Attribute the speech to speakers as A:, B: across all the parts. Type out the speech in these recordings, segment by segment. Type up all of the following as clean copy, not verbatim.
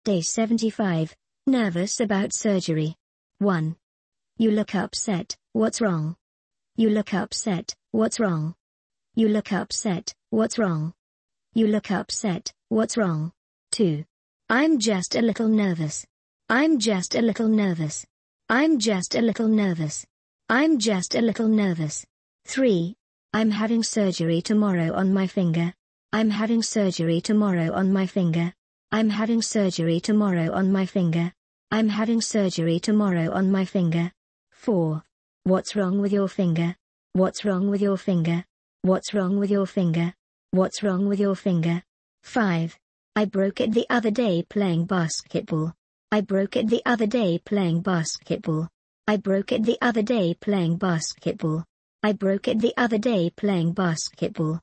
A: Day 75. Nervous about surgery. 1. You look upset, what's wrong? You look upset, what's wrong? You look upset, what's wrong? You look upset, what's wrong? 2. I'm just a little nervous. I'm just a little nervous. I'm just a little nervous. I'm just a little nervous. 3. I'm having surgery tomorrow on my finger. I'm having surgery tomorrow on my finger. I'm having surgery tomorrow on my finger. I'm having surgery tomorrow on my finger. 4. What's wrong with your finger? What's wrong with your finger? What's wrong with your finger? What's wrong with your finger? 5. I broke it the other day playing basketball. I broke it the other day playing basketball. I broke it the other day playing basketball. I broke it the other day playing basketball.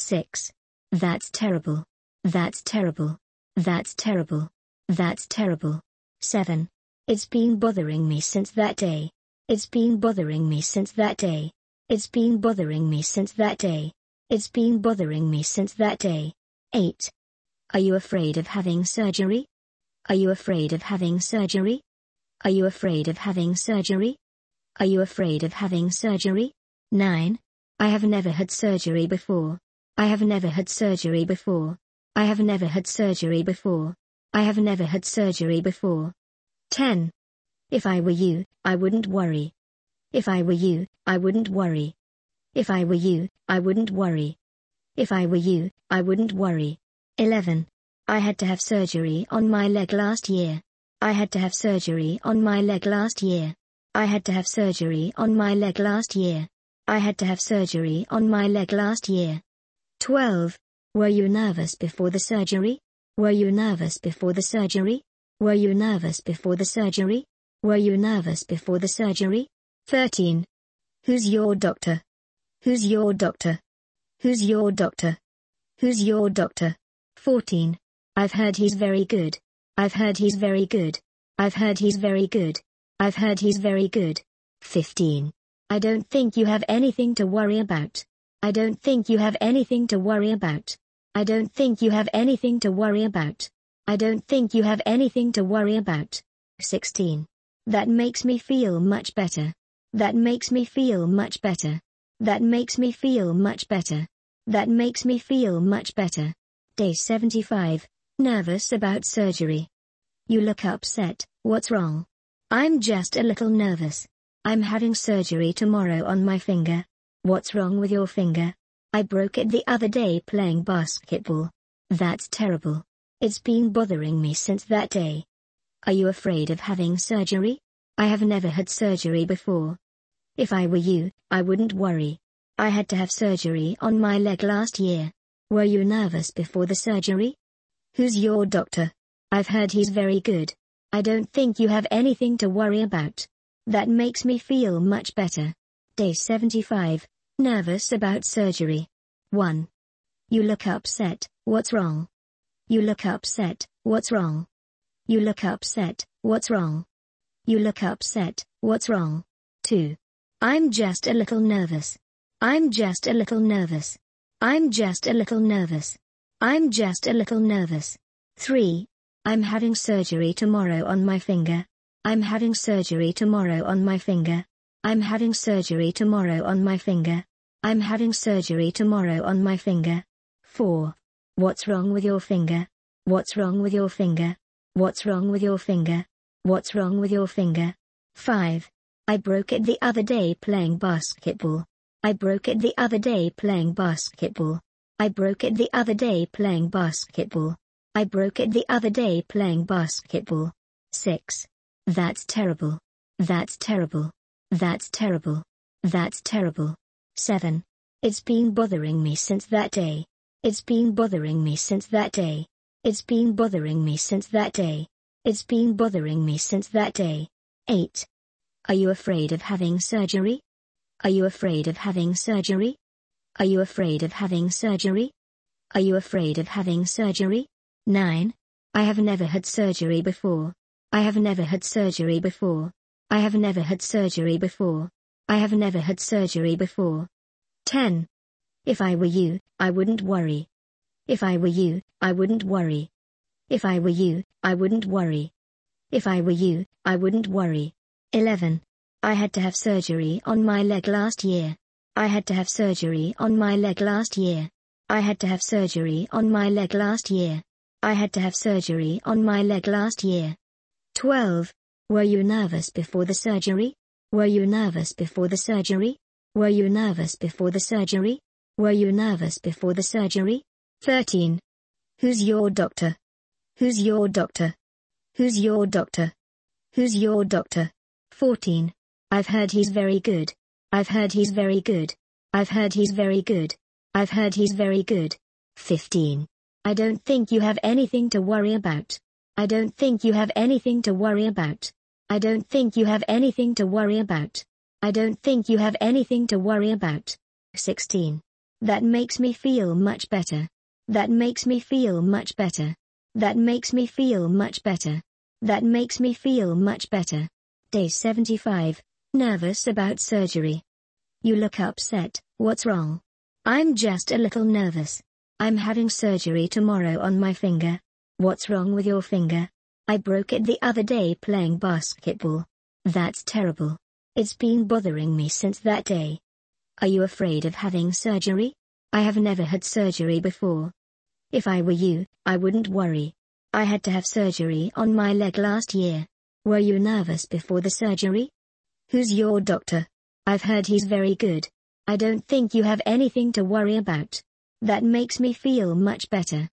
A: 6. That's terrible. That's terrible. That's terrible. That's terrible. 7. It's been bothering me since that day. It's been bothering me since that day. It's been bothering me since that day. It's been bothering me since that day. 8. Are you afraid of having surgery? Are you afraid of having surgery? Are you afraid of having surgery? Are you afraid of having surgery? 9. I have never had surgery before. I have never had surgery before. I have never had surgery before. I have never had surgery before. 10. If I were you, I wouldn't worry. If I were you, I wouldn't worry. If I were you, I wouldn't worry. If I were you, I wouldn't worry. 11. I had to have surgery on my leg last year. I had to have surgery on my leg last year. I had to have surgery on my leg last year. I had to have surgery on my leg last year. 12. Were you nervous before the surgery? Were you nervous before the surgery? Were you nervous before the surgery? Were you nervous before the surgery? 13. Who's your doctor? Who's your doctor? Who's your doctor? Who's your doctor? 14. I've heard he's very good. I've heard he's very good. I've heard he's very good. I've heard he's very good. 15. I don't think you have anything to worry about. I don't think you have anything to worry about. I don't think you have anything to worry about. I don't think you have anything to worry about. 16. That makes me feel much better. That makes me feel much better. That makes me feel much better. That makes me feel much better. Day 75. Nervous about surgery. You look upset, what's wrong? I'm just a little nervous. I'm having surgery tomorrow on my finger. What's wrong with your finger? I broke it the other day playing basketball. That's terrible. It's been bothering me since that day. Are you afraid of having surgery? I have never had surgery before. If I were you, I wouldn't worry. I had to have surgery on my leg last year. Were you nervous before the surgery? Who's your doctor? I've heard he's very good. I don't think you have anything to worry about. That makes me feel much better. Day 75. Nervous about surgery. 1. You look upset, what's wrong? You look upset, what's wrong? You look upset, what's wrong? You look upset, what's wrong? 2. I'm just a little nervous. I'm just a little nervous. I'm just a little nervous. I'm just a little nervous. 3. I'm having surgery tomorrow on my finger. I'm having surgery tomorrow on my finger. I'm having surgery tomorrow on my finger. I'm having surgery tomorrow on my finger. 4. What's wrong with your finger? What's wrong with your finger? What's wrong with your finger? What's wrong with your finger? 5. I broke it the other day playing basketball. I broke it the other day playing basketball. I broke it the other day playing basketball. I broke it the other day playing basketball. 6. That's terrible. That's terrible. That's terrible. That's terrible. 7. It's been bothering me since that day. It's been bothering me since that day. It's been bothering me since that day. It's been bothering me since that day. 8. Are you afraid of having surgery? Are you afraid of having surgery? Are you afraid of having surgery? Are you afraid of having surgery? 9. I have never had surgery before. I have never had surgery before. I have never had surgery before. I have never had surgery before. 10. If I were you, I wouldn't worry. If I were you, I wouldn't worry. If I were you, I wouldn't worry. If I were you, I wouldn't worry. 11. I had to have surgery on my leg last year. I had to have surgery on my leg last year. I had to have surgery on my leg last year. I had to have surgery on my leg last year. 12. Were you nervous before the surgery? Were you nervous before the surgery? Were you nervous before the surgery? Were you nervous before the surgery? 13. Who's your doctor? Who's your doctor? Who's your doctor? Who's your doctor? 14. I've heard he's very good. I've heard he's very good. I've heard he's very good. I've heard he's very good. 15. I don't think you have anything to worry about. I don't think you have anything to worry about. I don't think you have anything to worry about. I don't think you have anything to worry about. 16. That makes me feel much better. That makes me feel much better. That makes me feel much better. That makes me feel much better. Day 75. Nervous about surgery. You look upset. What's wrong? I'm just a little nervous. I'm having surgery tomorrow on my finger. What's wrong with your finger? I broke it the other day playing basketball. That's terrible. It's been bothering me since that day. Are you afraid of having surgery? I have never had surgery before. If I were you, I wouldn't worry. I had to have surgery on my leg last year. Were you nervous before the surgery? Who's your doctor? I've heard he's very good. I don't think you have anything to worry about. That makes me feel much better.